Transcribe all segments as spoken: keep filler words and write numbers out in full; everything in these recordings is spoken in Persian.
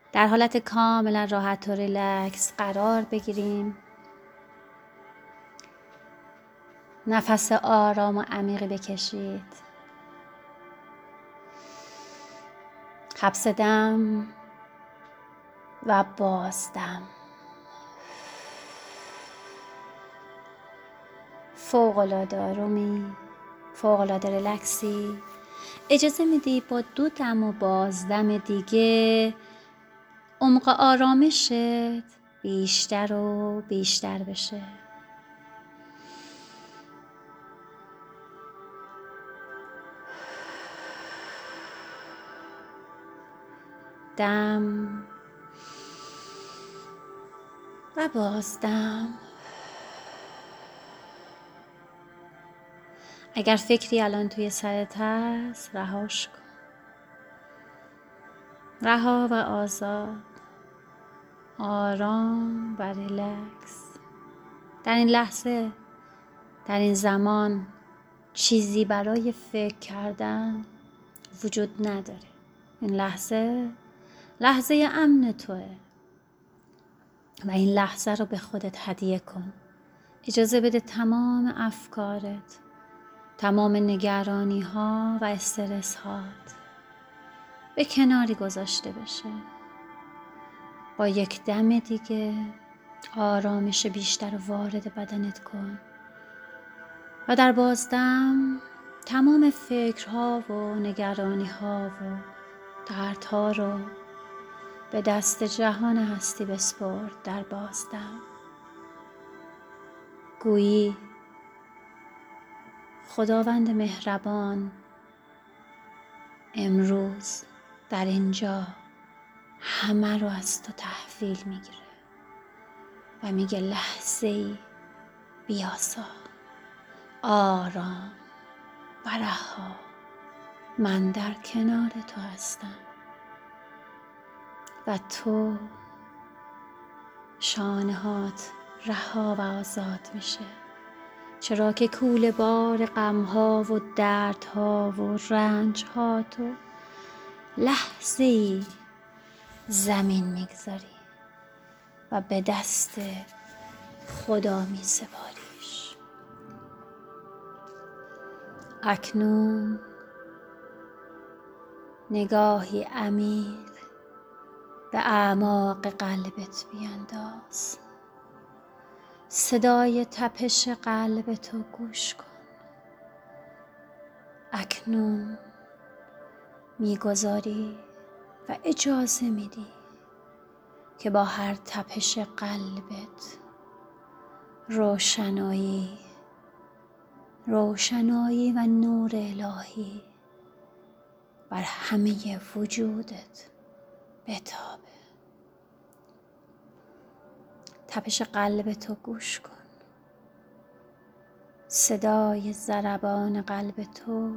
در حالت کاملا راحت و ریلکس قرار بگیریم. نفس آرام و عمیقی بکشید. حبس دم و بازدم. فوق‌العاده آرومی، فوق‌العاده ریلکسی. اجازه میدی با دو دم و بازدم دیگه عمق آرامشت بیشتر و بیشتر بشه. دم و بازدم. اگر فکری الان توی سرت هست رهاش کن. رها و آزاد، آرام و ریلکس. در این لحظه، در این زمان چیزی برای فکر کردن وجود نداره. این لحظه لحظه امن توه و این لحظه رو به خودت هدیه کن. اجازه بده تمام افکارت، تمام نگرانی ها و استرس هات به کناری گذاشته بشه. با یک دم دیگه آرامش بیشتر وارد بدنت کن و در بازدم تمام فکرها و نگرانی ها و دردها رو به دست جهان هستی بسپرد. در بازدم گویی خداوند مهربان امروز در اینجا همه رو از تو تحویل میگیره و میگه لحظه ای بیاسا، آرام و رها. من در کنار تو هستم و تو شانهات رها و آزاد میشه، چرا که کوله بار غمها و دردها و رنجها تو لحظه ای زمین میگذاری و به دست خدا میسپاریش. اکنون نگاهی عمیق به اعماق قلبت بیانداز. صدای تپش قلب تو گوش کن. اکنون میگذاری و اجازه میدی که با هر تپش قلبت روشنایی روشنایی و نور الهی بر همه وجودت بتابه. تپش قلب تو گوش کن. صدای ضربان قلب تو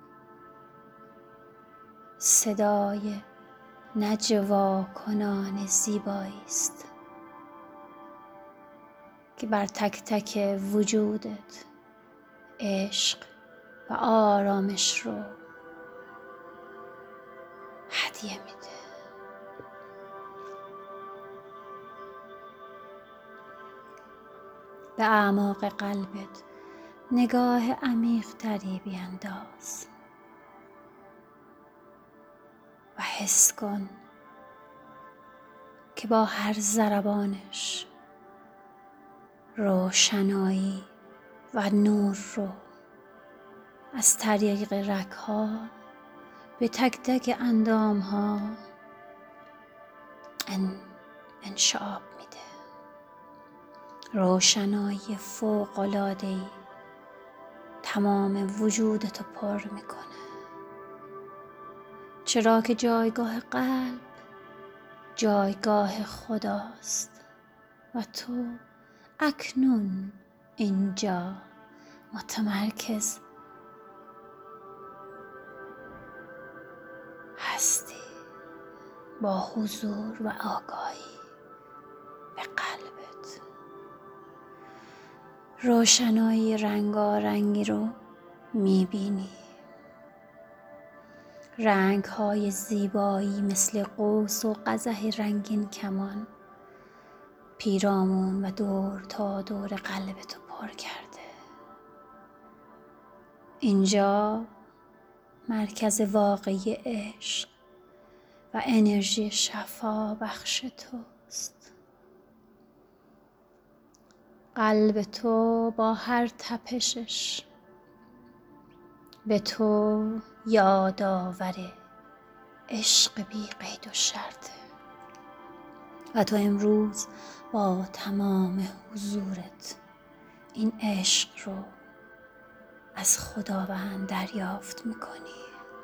صدای نجوا کنان زیبایی است که بر تک تک وجودت عشق و آرامش رو هدیه میده. به اعماق قلبت نگاه عمیق تری بیانداز و حس کن که با هر ضربانش روشنایی و نور رو از طریق رگ‌ها به تک تک اندام‌ها ان انشعاب میده. روشنایی فوق‌العاده‌ای تمام وجودتو پر میکنه، چرا که جایگاه قلب جایگاه خداست و تو اکنون اینجا متمرکز هستی با حضور و آگاهی به قلبت. روشنایی رنگارنگی رو میبینی، رنگ های زیبایی مثل قوس و قزح رنگین کمان پیرامون و دور تا دور قلب تو پر کرده. اینجا مرکز واقعی عشق و انرژی شفا بخش توست. قلب تو با هر تپشش به تو یادآور عشق بی قید و شرطه و تو امروز با تمام حضورت این عشق رو از خداوند دریافت میکنی.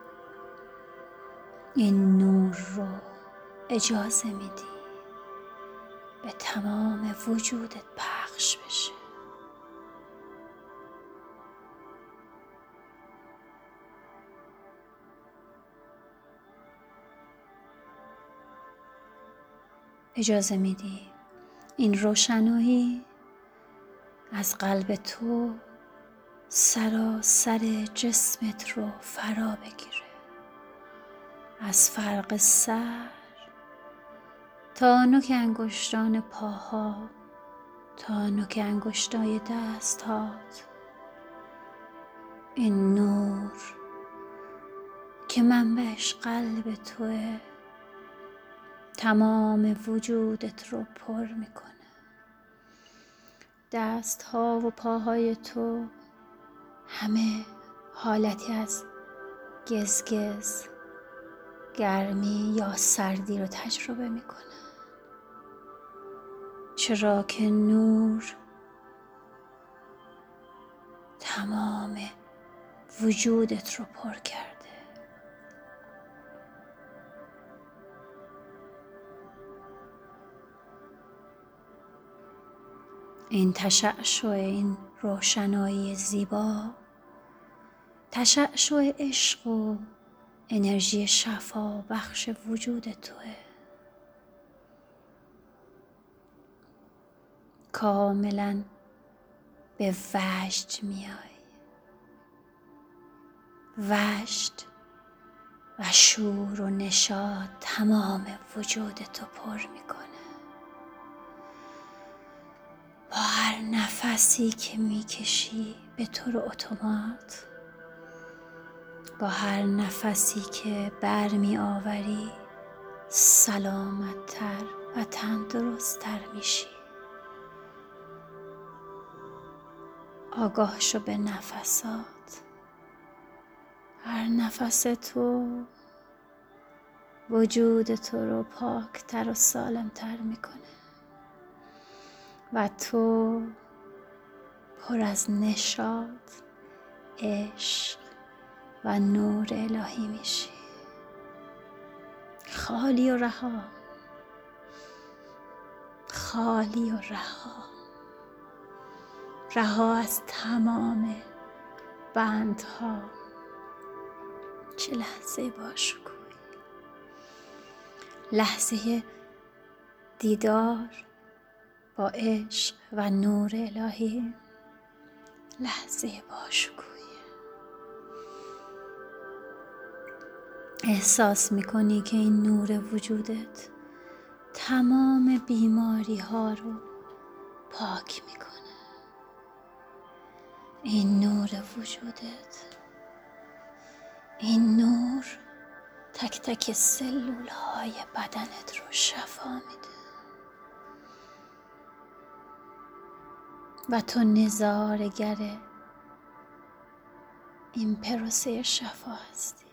این نور رو اجازه میدی به تمام وجودت پخش بشه. اجازه میدی این روشنایی از قلب تو سراسر جسمت رو فرا بگیره، از فرق سر تا نوک انگشتان پاها تا نوک انگشتای دستهات. این نور که منبعش قلب توه تمام وجودت رو پر میکنه. دست ها و پاهای تو همه حالتی از گزگز، گرمی یا سردی رو تجربه میکنه، چرا که نور تمام وجودت رو پر کرده. این تشعشع، این روشنایی زیبا، تشعشع عشق و انرژی شفا بخش وجود توه. کاملا به وجد میای. وجد و شور و نشاط تمام وجودتو پر میکنه. با هر نفسی که میکشی به طور اتومات، با هر نفسی که بر می آوری سلامت‌تر و تندرست‌تر میشی. آگاه شو به نفسات. هر نفس تو وجود تو رو پاکتر و سالمتر میکنه و تو پر از نشاط، عشق و نور الهی میشی. خالی و رها، خالی و رها، رها از تمام بندها. چه لحظه باشکوهی، لحظه دیدار با عشق و نور الهی، لحظه باشکوهی. احساس میکنی که این نور وجودت تمام بیماری ها رو پاک میکنه. این نور وجودت، این نور تک تک سلول های بدنت رو شفا میده و تو نظاره‌گر این پروسه شفا هستی.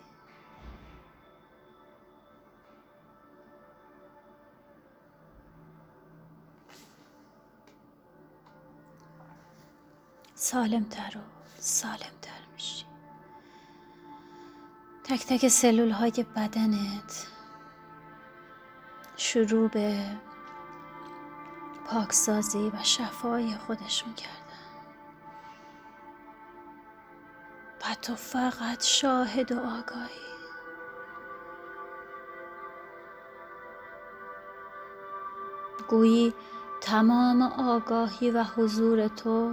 سالمتر و سالمتر میشی. تک تک سلول های بدنت شروع به پاکسازی و شفای خودشون کردن و تو فقط شاهد و آگاهی. گویی تمام آگاهی و حضور تو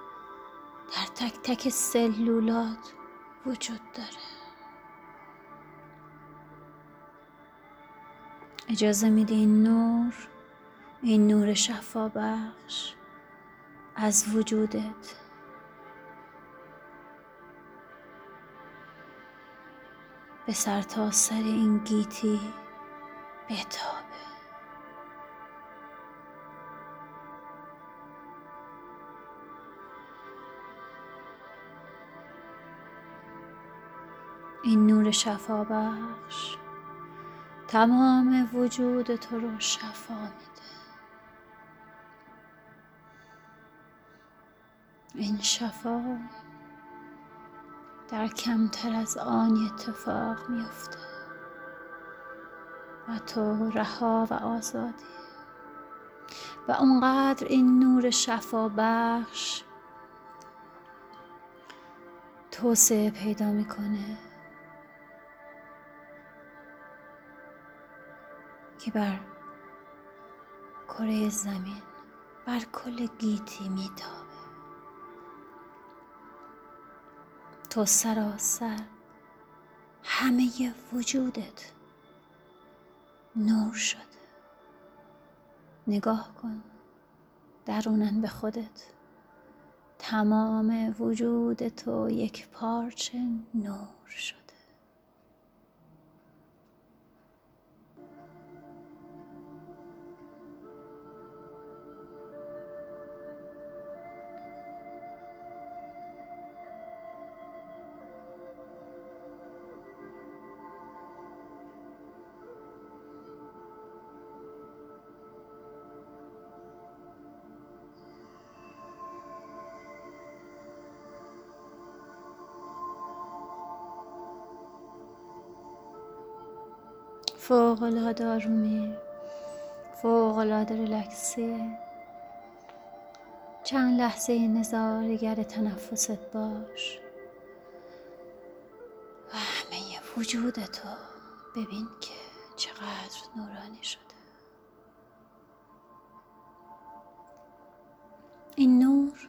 در تک تک سلولات وجود داره. اجازه میدی این نور، این نور شفا بخش از وجودت به سر تا سر این گیتی بتابه. این نور شفا بخش تمام وجود تو رو شفا میده. این شفا در کمتر از آنی اتفاق میفته و تو رها و آزادی و اونقدر این نور شفا بخش توسعه پیدا میکنه که بر کره زمین، بر کل گیتی میتابه. تو سراسر همه وجودت نور شده. نگاه کن درونن به خودت، تمام وجود تو یک پارچه نور شده. فوق‌العاده آرومی، فوق‌العاده ریلکسی. چند لحظه نظاره‌گر تنفست باش و همه وجودتو ببین که چقدر نورانی شده. این نور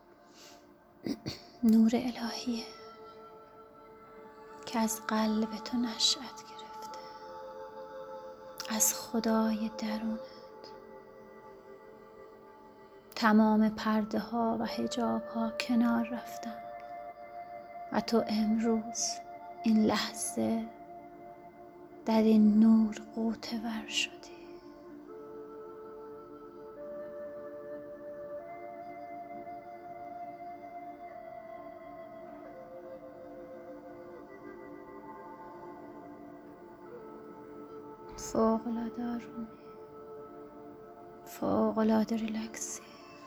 نور الهیه که از قلب تو نشأت گرفته، از خدای درونت. تمام پرده ها و حجاب ها کنار رفتن و تو امروز این لحظه در این نور غوطه ور شدی. فوق‌العاده آرومی، فوق‌العاده ریلکسی.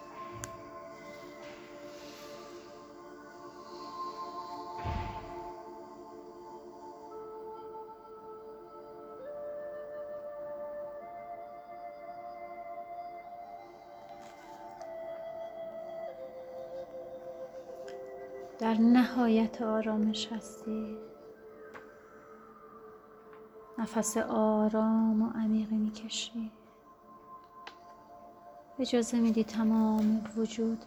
در نهایت آرامش هستی. نفس آرام و عمیقی میکشی. اجازه میدی تمام وجودت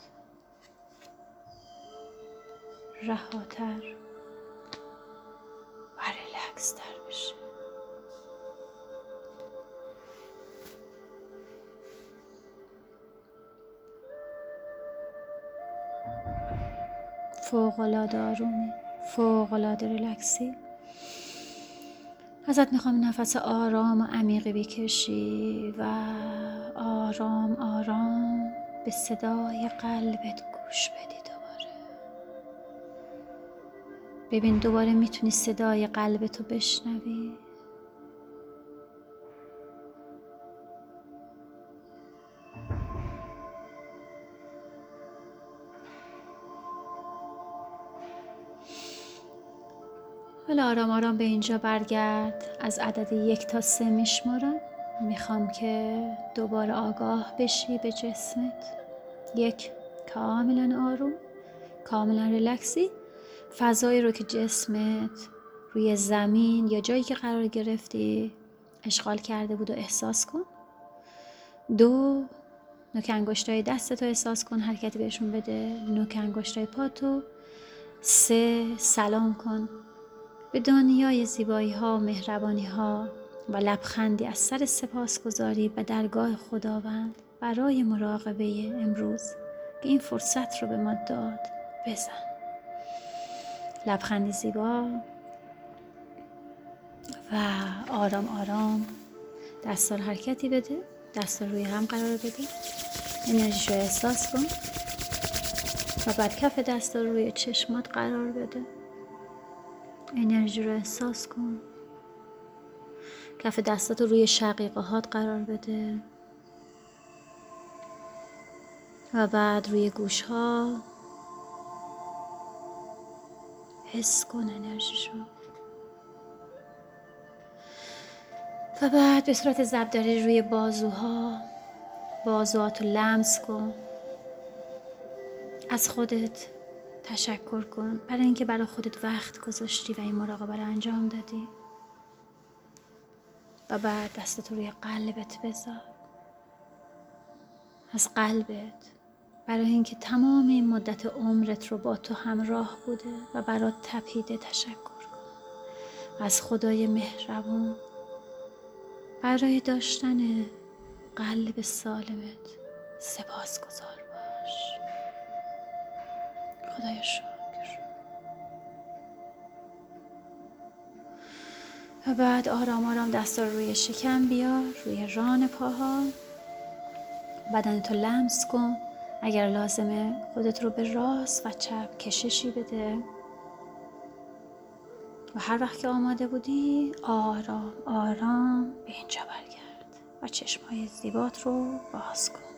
رهاتر و ریلکس تر بشه. فوق‌العاده آرومی، فوق‌العاده ریلکسی. ازت میخوام نفس آرام و عمیقی بکشی و آرام آرام به صدای قلبت گوش بدی. دوباره ببین دوباره میتونی صدای قلبتو بشنوی. حالا آرام آرام به اینجا برگرد. از عدد یک تا سه میشمارم. میخوام که دوباره آگاه بشی به جسمت. یک، کاملا آروم، کاملا ریلکسی. فضایی رو که جسمت روی زمین یا جایی که قرار گرفتی اشغال کرده بود و احساس کن. دو، نوک انگشتای دستتو احساس کن، حرکتی بهشون بده. نوک انگشتای پاتو. سه، سلام کن به دنیای زیبایی ها و مهربانی ها و لبخندی از سر سپاسگزاری به درگاه خداوند برای مراقبه امروز که این فرصت رو به ما داد بزن. لبخندی زیبا و آرام آرام دستا رو حرکتی بده، دستا روی هم قرار بده، انرژیش رو احساس کن و بعد کف دستا رو روی چشمات قرار بده، انرژی رو احساس کن. کف دستات رو روی شقیقه هات قرار بده و بعد روی گوش ها حس کن انرژیشو و بعد به صورت ضربدری روی بازوها بازوات رو لمس کن. از خودت تشکر کن برای اینکه برای خودت وقت گذاشتی و این مراقبه رو انجام دادی و بعد دستت روی قلبت بذار. از قلبت برای اینکه تمام این مدت عمرت رو با تو همراه بوده و برات تپیده تشکر کن. از خدای مهربون برای داشتن قلب سالمت سپاسگزار باش. خدایا شکر. و بعد آرام آرام دستا رو روی شکم بیار، روی ران پاها، بدنتو لمس کن. اگر لازمه خودت رو به راست و چپ کششی بده و هر وقت که آماده بودی آرام آرام به اینجا برگرد و چشمای زیبات رو باز کن.